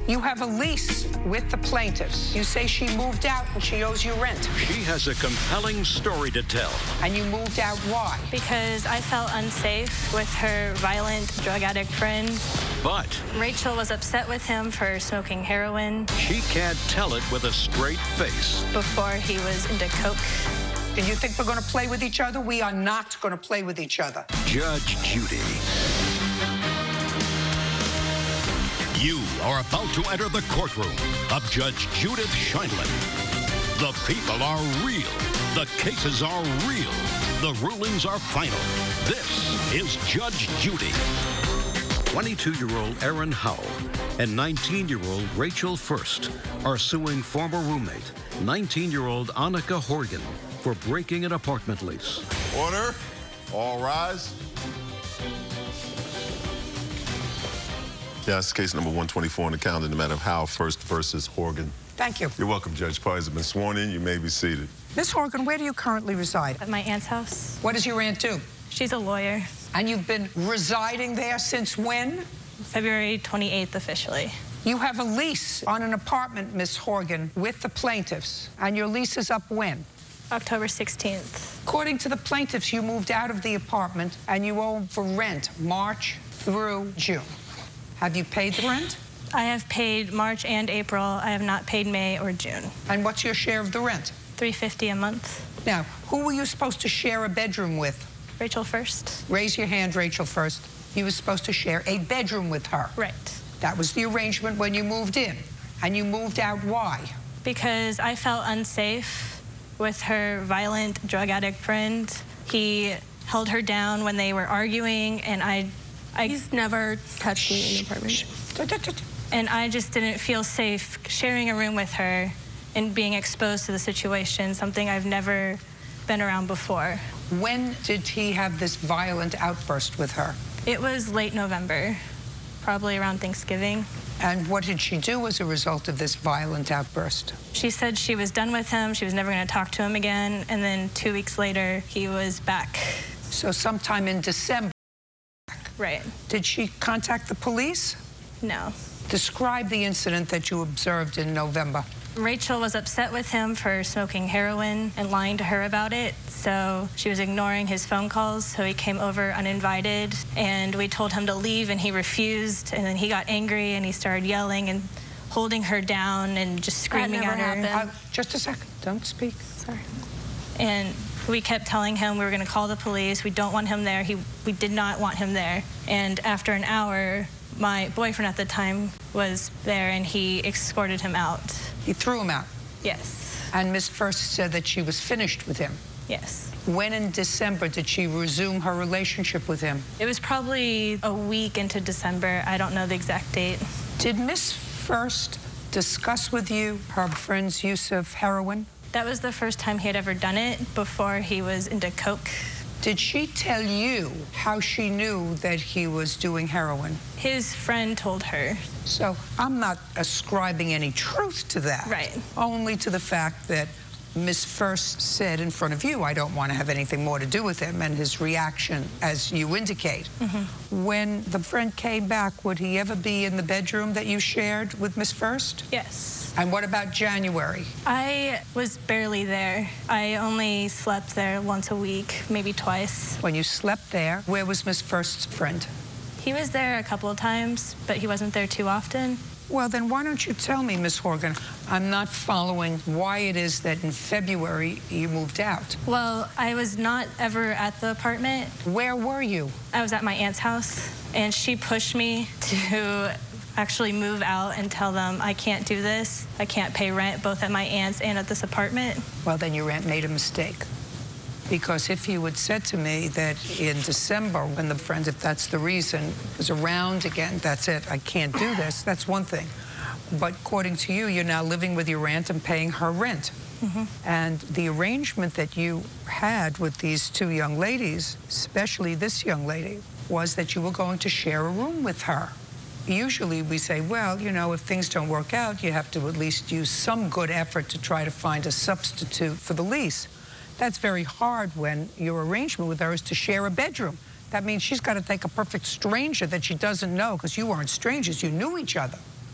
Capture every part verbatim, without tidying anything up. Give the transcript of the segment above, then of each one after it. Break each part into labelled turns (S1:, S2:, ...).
S1: You have a lease with the plaintiffs. You say she moved out and she owes you rent.
S2: She has a compelling story to tell.
S1: And you moved out why?
S3: Because I felt unsafe with her violent drug addict friend.
S2: But
S3: Rachel was upset with him for smoking heroin.
S2: She can't tell it with a straight face.
S3: Before he was into coke.
S1: Do you think we're going to play with each other? We are not going to play with each other.
S2: Judge Judy. You are about to enter the courtroom of Judge Judith Sheindlin. The people are real. The cases are real. The rulings are final. This is Judge Judy. twenty-two-year-old Erin Howell and nineteen-year-old Rachel First are suing former roommate, nineteen-year-old Annika Horgan, for breaking an apartment lease.
S4: Order. All rise. Yes, case number one twenty-four on the calendar, the matter of Howell First versus Horgan.
S1: Thank you.
S4: You're welcome, Judge. Parties have been sworn in. You may be seated.
S1: Miss Horgan, where do you currently reside?
S3: At my aunt's house.
S1: What does your aunt do?
S3: She's a lawyer.
S1: And you've been residing there since when?
S3: February twenty-eighth officially.
S1: You have a lease on an apartment, Miss Horgan, with the plaintiffs. And your lease is up when?
S3: October sixteenth.
S1: According to the plaintiffs, you moved out of the apartment and you owe for rent March through June. Have you paid the rent?
S3: I have paid March and April. I have not paid May or June.
S1: And what's your share of the rent?
S3: three hundred fifty dollars a month.
S1: Now, who were you supposed to share a bedroom with?
S3: Rachel First.
S1: Raise your hand, Rachel First. You were supposed to share a bedroom with her.
S3: Right.
S1: That was the arrangement when you moved in. And you moved out why?
S3: Because I felt unsafe with her violent drug addict friend. He held her down when they were arguing, and I... I
S5: He's never touched me in the apartment.
S3: And I just didn't feel safe sharing a room with her and being exposed to the situation, something I've never been around before.
S1: When did he have this violent outburst with her?
S3: It was late November, probably around Thanksgiving.
S1: And what did she do as a result of this violent outburst?
S3: She said she was done with him, she was never going to talk to him again, and then two weeks later, he was back.
S1: So sometime in December.
S3: Right.
S1: Did she contact the police?
S3: No.
S1: Describe the incident that you observed in November.
S3: Rachel was upset with him for smoking heroin and lying to her about it, so she was ignoring his phone calls, so he came over uninvited, and we told him to leave, and he refused, and then he got angry, and he started yelling and holding her down and just screaming
S5: That never
S3: at her.
S5: happened.
S1: Uh, just a second. Don't speak.
S5: Sorry.
S3: And we kept telling him we were going to call the police. We don't want him there. He, we did not want him there. And after an hour, my boyfriend at the time was there, and he escorted him out.
S1: He threw him out.
S3: Yes.
S1: And Miss First said that she was finished with him.
S3: Yes.
S1: When in December did she resume her relationship with him?
S3: It was probably a week into December. I don't know the exact date.
S1: Did Miss First discuss with you her friend's use of heroin?
S3: That was the first time he had ever done it before he was into coke.
S1: Did she tell you how she knew that he was doing heroin?
S3: His friend told her.
S1: So I'm not ascribing any truth to that.
S3: Right.
S1: Only to the fact that Miss First said in front of you, I don't want to have anything more to do with him, and his reaction, as you indicate. Mm-hmm. When the friend came back, would he ever be in the bedroom that you shared with Miss First?
S3: Yes.
S1: And what about January?
S3: I was barely there. I only slept there once a week, maybe twice.
S1: When you slept there, where was Miss First's friend?
S3: He was there a couple of times, but he wasn't there too often.
S1: Well, then why don't you tell me, Miss Horgan? I'm not following why it is that in February you moved out.
S3: Well, I was not ever at the apartment.
S1: Where were you?
S3: I was at my aunt's house, and she pushed me to actually move out and tell them I can't do this. I can't pay rent both at my aunt's and at this apartment.
S1: Well, then your aunt made a mistake. Because if you had said to me that in December, when the friend, if that's the reason, was around again, that's it, I can't do this, that's one thing. But according to you, you're now living with your aunt and paying her rent. Mm-hmm. And the arrangement that you had with these two young ladies, especially this young lady, was that you were going to share a room with her. Usually we say, well, you know, if things don't work out, you have to at least use some good effort to try to find a substitute for the lease. That's very hard when your arrangement with her is to share a bedroom. That means she's got to take a perfect stranger that she doesn't know, because you weren't strangers, you knew each other,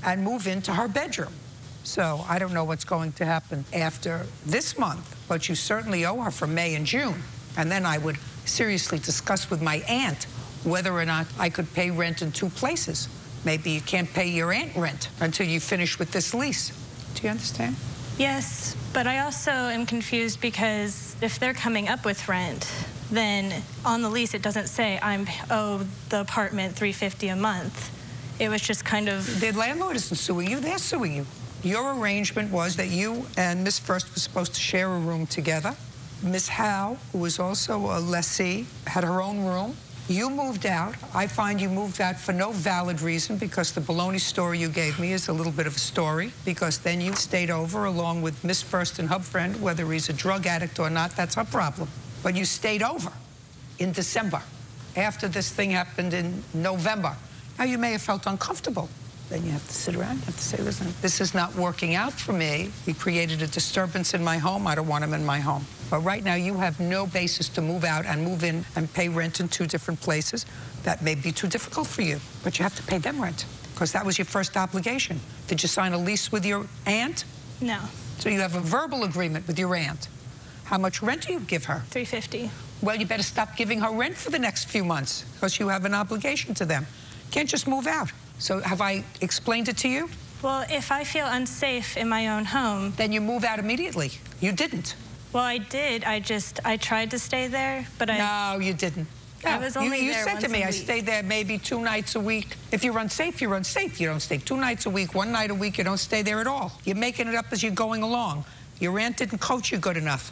S1: and move into her bedroom. So I don't know what's going to happen after this month, but you certainly owe her for May and June. And then I would seriously discuss with my aunt whether or not I could pay rent in two places. Maybe you can't pay your aunt rent until you finish with this lease. Do you understand?
S3: Yes, but I also am confused because if they're coming up with rent, then on the lease it doesn't say I'm owe the apartment three hundred fifty dollars a month. It was just kind of...
S1: The landlord isn't suing you, they're suing you. Your arrangement was that you and Miss First were supposed to share a room together. Miss Howe, who was also a lessee, had her own room. You moved out. I find you moved out for no valid reason because the baloney story you gave me is a little bit of a story, because then you stayed over along with Miss First and her friend, whether he's a drug addict or not, that's her problem. But you stayed over in December after this thing happened in November. Now, you may have felt uncomfortable. Then you have to sit around, you have to say, listen, this is not working out for me. He created a disturbance in my home. I don't want him in my home. But right now, you have no basis to move out and move in and pay rent in two different places. That may be too difficult for you, but you have to pay them rent because that was your first obligation. Did you sign a lease with your aunt?
S3: No.
S1: So you have a verbal agreement with your aunt. How much rent do you give her?
S3: three hundred fifty dollars.
S1: Well, you better stop giving her rent for the next few months because you have an obligation to them. You can't just move out. So have I explained it to you?
S3: Well, if I feel unsafe in my own home...
S1: Then you move out immediately. You didn't.
S3: Well, I did. I just, I tried to stay there, but I...
S1: No, you didn't.
S3: I was only
S1: you, you
S3: there
S1: said
S3: once
S1: to me,
S3: a
S1: I
S3: week.
S1: stayed there maybe two nights a week. If you're unsafe, you're unsafe. You don't stay two nights a week, one night a week. You don't stay there at all. You're making it up as you're going along. Your aunt didn't coach you good enough.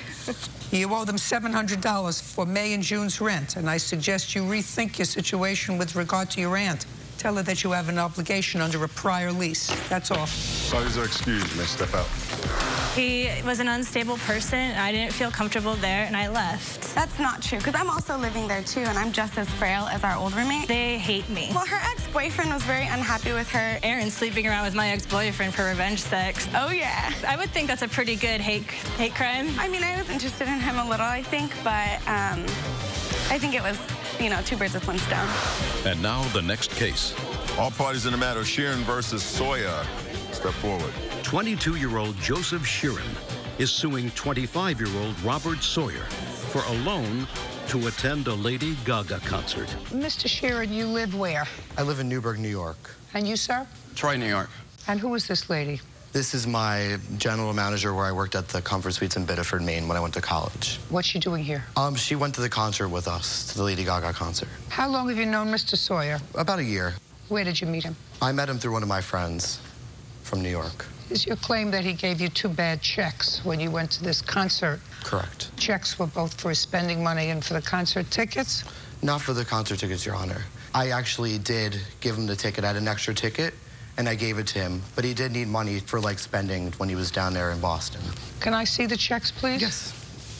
S1: You owe them seven hundred dollars for May and June's rent, and I suggest you rethink your situation with regard to your aunt. Tell her that you have an obligation under a prior lease. That's all.
S4: Parties are excused. You may step out.
S3: He was an unstable person, and I didn't feel comfortable there, and I left.
S5: That's not true, because I'm also living there, too, and I'm just as frail as our old roommate.
S3: They hate me.
S5: Well, her ex-boyfriend was very unhappy with her.
S3: Aaron's sleeping around with my ex-boyfriend for revenge sex.
S5: Oh, yeah.
S3: I would think that's a pretty good hate, hate crime.
S5: I mean, I was interested in him a little, I think, but um, I think it was, you know, two birds with one stone.
S2: And now the next case.
S4: All parties in the matter, Sheeran versus Sawyer. Step forward.
S2: twenty-two-year-old Joseph Sheeran is suing twenty-five-year-old Robert Sawyer for a loan to attend a Lady Gaga concert.
S1: Mister Sheeran, you live where?
S6: I live in Newburgh, New York.
S1: And you, sir?
S7: Troy, New York.
S1: And who is this lady?
S6: This is my general manager where I worked at the Comfort Suites in Biddeford, Maine when I went to college.
S1: What's she doing here?
S6: Um, she went to the concert with us, to the Lady Gaga concert.
S1: How long have you known Mister Sawyer?
S6: About a year.
S1: Where did you meet him?
S6: I met him through one of my friends from New York.
S1: Is your claim that he gave you two bad checks when you went to this concert?
S6: Correct.
S1: Checks were both for his spending money and for the concert tickets?
S6: Not for the concert tickets, Your Honor. I actually did give him the ticket. I had an extra ticket, and I gave it to him. But he did need money for, like, spending when he was down there in Boston.
S1: Can I see the checks, please?
S6: Yes.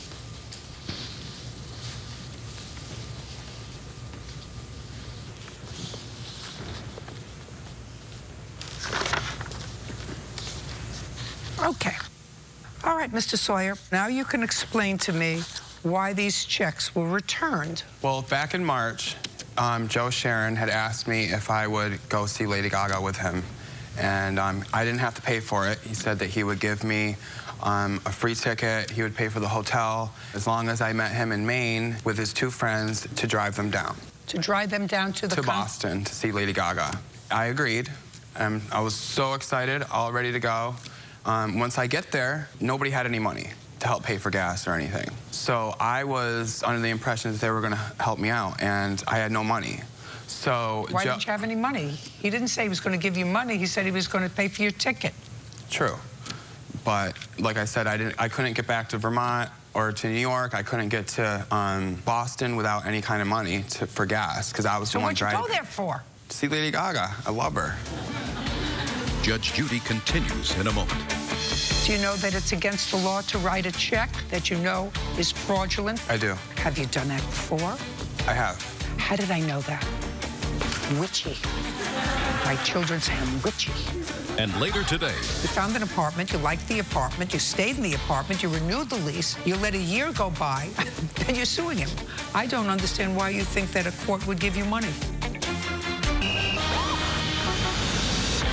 S1: Okay. All right, Mister Sawyer, now you can explain to me why these checks were returned.
S7: Well, back in March, um, Joe Sheeran had asked me if I would go see Lady Gaga with him. And um, I didn't have to pay for it. He said that he would give me um, a free ticket. He would pay for the hotel as long as I met him in Maine with his two friends to drive them down.
S1: To drive them down to the
S7: To
S1: con-
S7: Boston to see Lady Gaga. I agreed. Um, I was so excited, all ready to go. Um, once I get there, nobody had any money to help pay for gas or anything. So I was under the impression that they were going to help me out, and I had no money. So
S1: Why
S7: Jo-
S1: didn't you have any money? He didn't say he was going to give you money. He said he was going to pay for your ticket.
S7: True. But like I said, I, didn't, I couldn't get back to Vermont or to New York. I couldn't get to um, Boston without any kind of money to, for gas, because I was
S1: So
S7: the one
S1: what'd you
S7: driving.
S1: go there for?
S7: To see Lady Gaga. I love her.
S2: Judge Judy continues in a moment.
S1: Do you know that it's against the law to write a check that you know is fraudulent?
S7: I do.
S1: Have you done that before?
S7: I have.
S1: How did I know that? Witchy. My children say I'm witchy.
S2: And later today,
S1: You found an apartment, you liked the apartment, you stayed in the apartment, you renewed the lease, you let a year go by, and you're suing him. I don't understand why you think that a court would give you money.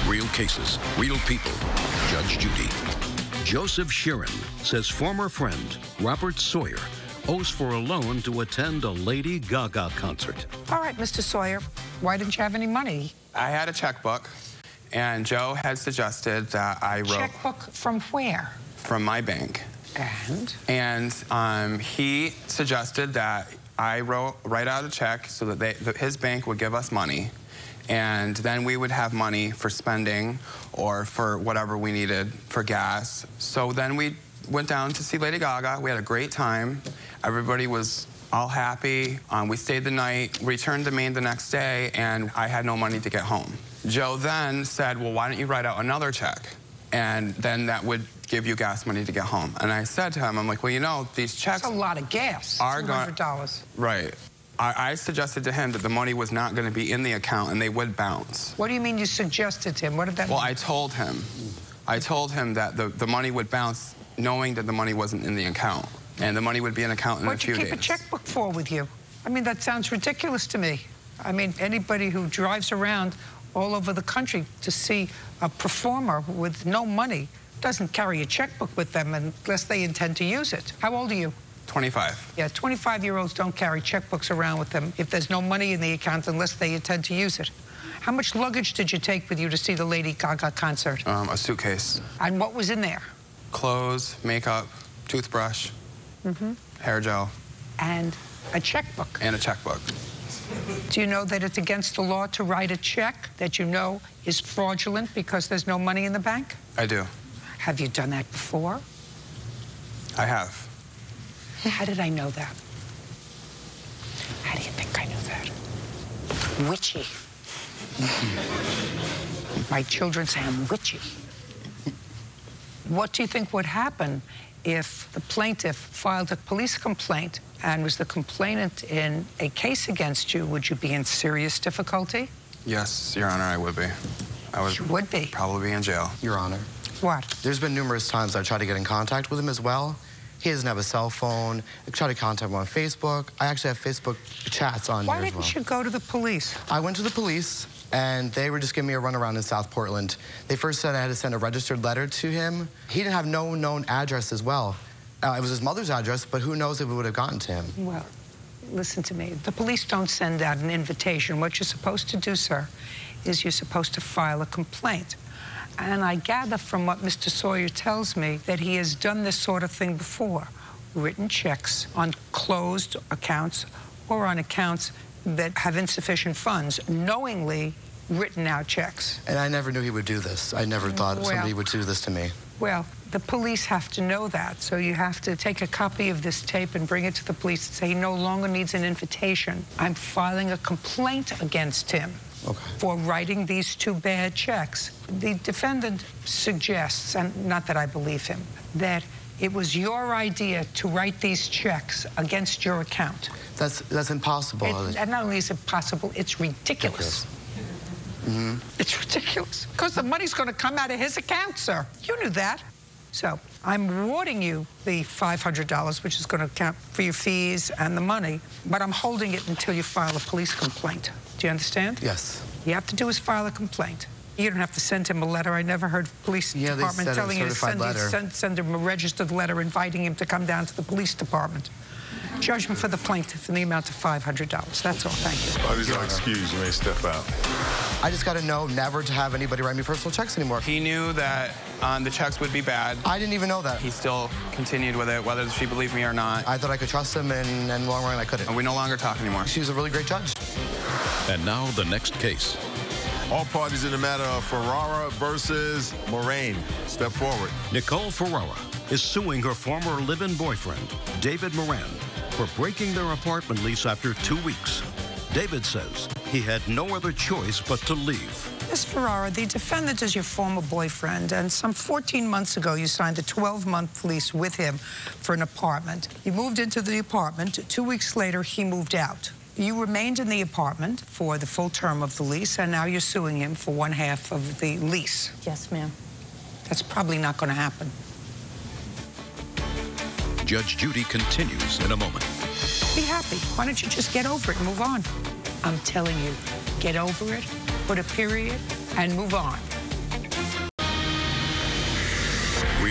S2: Real cases, real people. Judge Judy. Joseph Sheeran says former friend Robert Sawyer owes for a loan to attend a Lady Gaga concert.
S1: All right, Mister Sawyer, why didn't you have any money?
S7: I had a checkbook, and Joe had suggested that I wrote...
S1: Checkbook from where?
S7: From my bank.
S1: And?
S7: And um, he suggested that I wrote, write out a check so that, they, that his bank would give us money, and then we would have money for spending or for whatever we needed for gas. So then we went down to see Lady Gaga. We had a great time. Everybody was all happy. Um, we stayed the night, returned to Maine the next day, and I had no money to get home. Joe then said, well, why don't you write out another check? And then that would give you gas money to get home. And I said to him, I'm like, well, you know, these checks...
S1: That's a lot of gas,
S7: are
S1: two hundred dollars.
S7: Right. I, I suggested to him that the money was not going to be in the account and they would bounce.
S1: What do you mean you suggested to him? What did that
S7: well,
S1: mean?
S7: Well, I told him. I told him that the, the money would bounce knowing that the money wasn't in the account. And the money would be in an account in
S1: What'd
S7: a few days.
S1: What'd you keep a checkbook for with you? I mean, that sounds ridiculous to me. I mean, anybody who drives around all over the country to see a performer with no money doesn't carry a checkbook with them unless they intend to use it. How old are you?
S7: twenty-five.
S1: Yeah, twenty-five-year-olds don't carry checkbooks around with them if there's no money in the account unless they intend to use it. How much luggage did you take with you to see the Lady Gaga concert?
S7: Um, a suitcase.
S1: And what was in there?
S7: Clothes, makeup, toothbrush, mm-hmm. hair gel.
S1: And a checkbook.
S7: And a checkbook.
S1: Do you know that it's against the law to write a check that you know is fraudulent because there's no money in the bank?
S7: I do.
S1: Have you done that before?
S7: I have.
S1: How did I know that? How do you think I knew that? Witchy. My children say I'm witchy. What do you think would happen if the plaintiff filed a police complaint and was the complainant in a case against you? Would you be in serious difficulty?
S7: Yes, Your Honor, I would be. I would,
S1: you would be.
S7: Probably be in jail.
S6: Your Honor.
S1: What?
S6: There's been numerous times I tried to get in contact with him as well. He doesn't have a cell phone. I tried to contact him on Facebook. I actually have Facebook chats on
S1: Why
S6: here as well.
S1: didn't you go to the police?
S6: I went to the police, and they were just giving me a runaround in South Portland. They first said I had to send a registered letter to him. He didn't have no known address as well. Uh, it was his mother's address, but who knows if it would have gotten to him.
S1: Well, listen to me. The police don't send out an invitation. What you're supposed to do, sir, is you're supposed to file a complaint. And I gather from what Mister Sawyer tells me that he has done this sort of thing before. Written checks on closed accounts or on accounts that have insufficient funds, knowingly written out checks.
S6: And I never knew he would do this. I never thought
S1: well,
S6: somebody would do this to me.
S1: Well, the police have to know that, so you have to take a copy of this tape and bring it to the police and say he no longer needs an invitation. I'm filing a complaint against him. Okay. For writing these two bad checks. The defendant suggests, and not that I believe him, that it was your idea to write these checks against your account.
S6: That's that's impossible.
S1: It, and not only is it possible, it's ridiculous. Mm-hmm. It's ridiculous, because the money's going to come out of his account, sir. You knew that. So I'm awarding you the five hundred dollars, which is going to account for your fees and the money, but I'm holding it until you file a police complaint. Do you understand?
S6: Yes.
S1: You have to do is file a complaint. You don't have to send him a letter. I never heard police
S6: yeah,
S1: department
S6: they
S1: telling you to send,
S6: letter.
S1: send, send him a registered letter inviting him to come down to the police department. Judgment for the plaintiff in the amount of five hundred dollars. That's all. Thank you.
S4: Parties are excused. You may step out.
S6: I just got to know never to have anybody write me personal checks anymore.
S7: He knew that um, the checks would be bad.
S6: I didn't even know that.
S7: He still continued with it, whether she believed me or not.
S6: I thought I could trust him, and in the long run, I couldn't.
S7: And we no longer talk anymore.
S6: She was a really great judge.
S2: And now the next case.
S4: All parties in the matter of Ferrara versus Moraine. Step forward.
S2: Nicole Ferrara is suing her former live-in boyfriend, David Moran, for breaking their apartment lease after two weeks. David says he had no other choice but to leave.
S1: Miz Ferrara, the defendant is your former boyfriend, and some fourteen months ago, you signed a twelve-month lease with him for an apartment. You moved into the apartment. Two weeks later, he moved out. You remained in the apartment for the full term of the lease, and now you're suing him for one half of the lease.
S8: Yes, ma'am.
S1: That's probably not going to happen.
S2: Judge Judy continues in a moment.
S1: Be happy. Why don't you just get over it and move on? I'm telling you, get over it, put a period, and move on.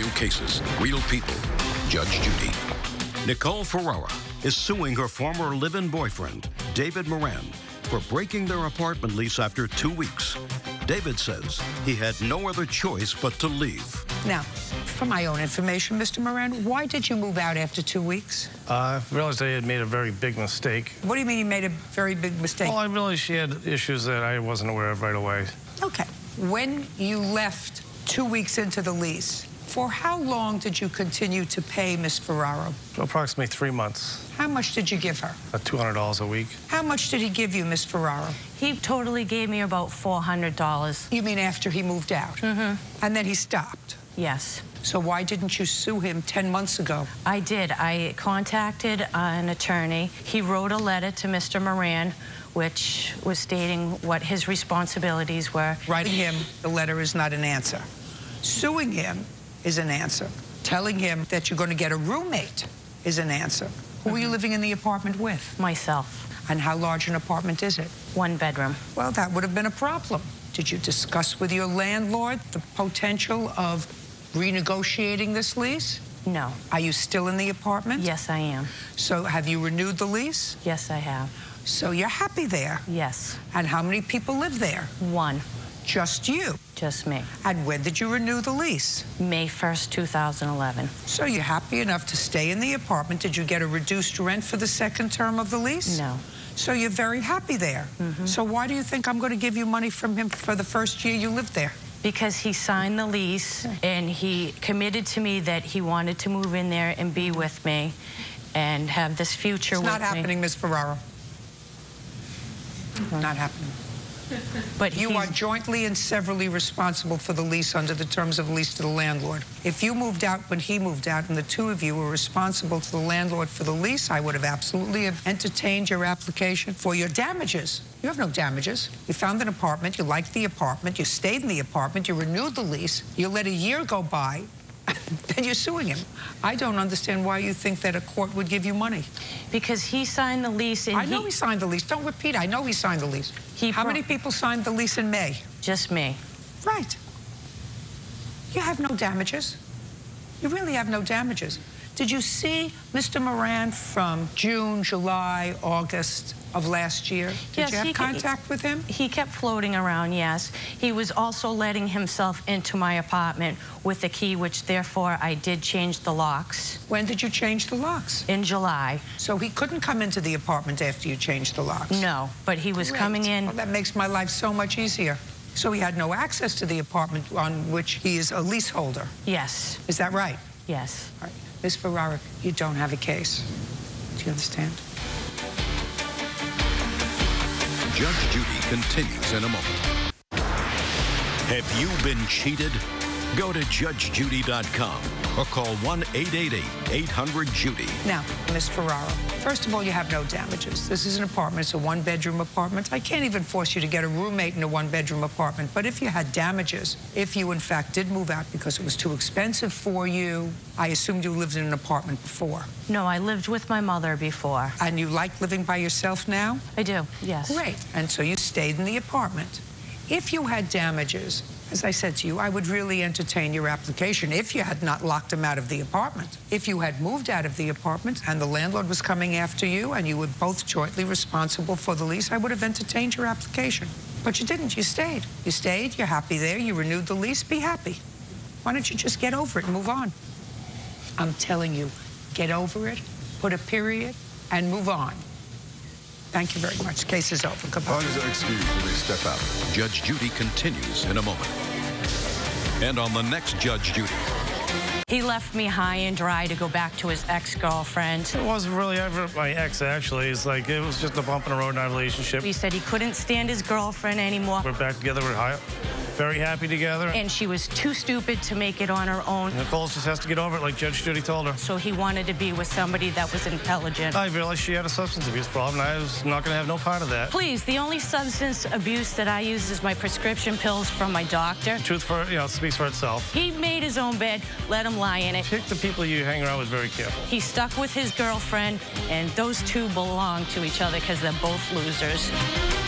S2: Real cases, real people. Judge Judy. Nicole Ferrara is suing her former live-in boyfriend, David Moran, for breaking their apartment lease after two weeks. David says he had no other choice but to leave.
S1: Now, for my own information, Mister Moran, why did you move out after two weeks?
S8: Uh, I realized I had made a very big mistake.
S1: What do you mean you made a very big mistake?
S8: Well, I realized she had issues that I wasn't aware of right away.
S1: Okay. When you left two weeks into the lease, for how long did you continue to pay Miss Ferraro?
S8: Approximately three months.
S1: How much did you give her?
S8: About two hundred dollars a week.
S1: How much did he give you, Miss Ferraro?
S9: He totally gave me about four hundred dollars.
S1: You mean after he moved out?
S9: Mm-hmm.
S1: And then he stopped?
S9: Yes.
S1: So why didn't you sue him ten months ago?
S9: I did. I contacted an attorney. He wrote a letter to Mister Moran, which was stating what his responsibilities were.
S1: Writing him the letter is not an answer. Suing him is an answer. Telling him that you're going to get a roommate is an answer. Who
S9: mm-hmm.
S1: are you living in the apartment with?
S9: Myself.
S1: And how large an apartment is it?
S9: One bedroom.
S1: Well, that would have been a problem. Did you discuss with your landlord the potential of renegotiating this lease?
S9: No.
S1: Are you still in the apartment?
S9: Yes, I am.
S1: So have you renewed the lease?
S9: Yes, I have.
S1: So you're happy there?
S9: Yes.
S1: And how many people live there?
S9: One.
S1: Just you?
S9: Just me.
S1: And when did you renew the lease?
S9: May first, two thousand eleven.
S1: So you're happy enough to stay in the apartment. Did you get a reduced rent for the second term of the lease?
S9: No.
S1: So you're very happy there.
S9: Mm-hmm.
S1: So why do you think I'm going to give you money from him for the first year you lived there?
S9: Because he signed the lease and he committed to me that he wanted to move in there and be with me and have this future
S1: it's
S9: with me.
S1: It's not happening, Miss Ferraro. Mm-hmm. Not happening.
S9: But
S1: you are jointly and severally responsible for the lease under the terms of lease to the landlord. If you moved out when he moved out and the two of you were responsible to the landlord for the lease, I would have absolutely have entertained your application for your damages. You have no damages. You found an apartment, you liked the apartment, you stayed in the apartment, you renewed the lease, you let a year go by, then you're suing him. I don't understand why you think that a court would give you money.
S9: Because he signed the lease and
S1: I know
S9: he,
S1: he signed the lease. Don't repeat. I know he signed the lease.
S9: He
S1: How many people signed the lease in May?
S9: Just me.
S1: Right. You have no damages. You really have no damages. Did you see Mister Moran from June, July, August of last year? Did
S9: yes,
S1: you have
S9: he,
S1: contact with him?
S9: He kept floating around, yes. He was also letting himself into my apartment with a key, which therefore I did change the locks.
S1: When did you change the locks?
S9: In July.
S1: So he couldn't come into the apartment after you changed the locks?
S9: No, but he was
S1: Great.
S9: coming in.
S1: Well, that makes my life so much easier. So he had no access to the apartment on which he is a leaseholder?
S9: Yes.
S1: Is that right?
S9: Yes.
S1: All right. Miz Ferrara, you don't have a case. Do you understand?
S2: Judge Judy continues in a moment. Have you been cheated? Go to judge judy dot com or call one eight eight eight, eight hundred, Judy.
S1: Now, Miz Ferrara, first of all, you have no damages. This is an apartment. It's a one-bedroom apartment. I can't even force you to get a roommate in a one-bedroom apartment. But if you had damages, if you, in fact, did move out because it was too expensive for you, I assumed you lived in an apartment before.
S9: No, I lived with my mother before.
S1: And you like living by yourself now?
S9: I do, yes.
S1: Great. And so you stayed in the apartment. If you had damages, as I said to you, I would really entertain your application if you had not locked him out of the apartment. If you had moved out of the apartment and the landlord was coming after you and you were both jointly responsible for the lease, I would have entertained your application. But you didn't. You stayed. You stayed. You're happy there. You renewed the lease. Be happy. Why don't you just get over it and move on? I'm telling you, get over it, put a period, and move on. Thank you very much. Case is over. Goodbye.
S4: What is your excuse when they step out?
S2: Judge Judy continues in a moment. And on the next Judge Judy.
S9: He left me high and dry to go back to his ex-girlfriend.
S8: It wasn't really ever my ex, actually. It's like, it was just a bump in the road in our relationship.
S9: He said he couldn't stand his girlfriend anymore.
S8: We're back together. We're high, very happy together.
S9: And she was too stupid to make it on her own.
S8: Nicole just has to get over it, like Judge Judy told her.
S9: So he wanted to be with somebody that was intelligent.
S8: I realized she had a substance abuse problem, and I was not going to have no part of that.
S9: Please, the only substance abuse that I use is my prescription pills from my doctor.
S8: Truth for, you know, speaks for itself.
S9: He made his own bed, let him lie in it.
S8: Pick the people you hang around with very careful.
S9: He stuck with his girlfriend, and those two belong to each other because they're both losers.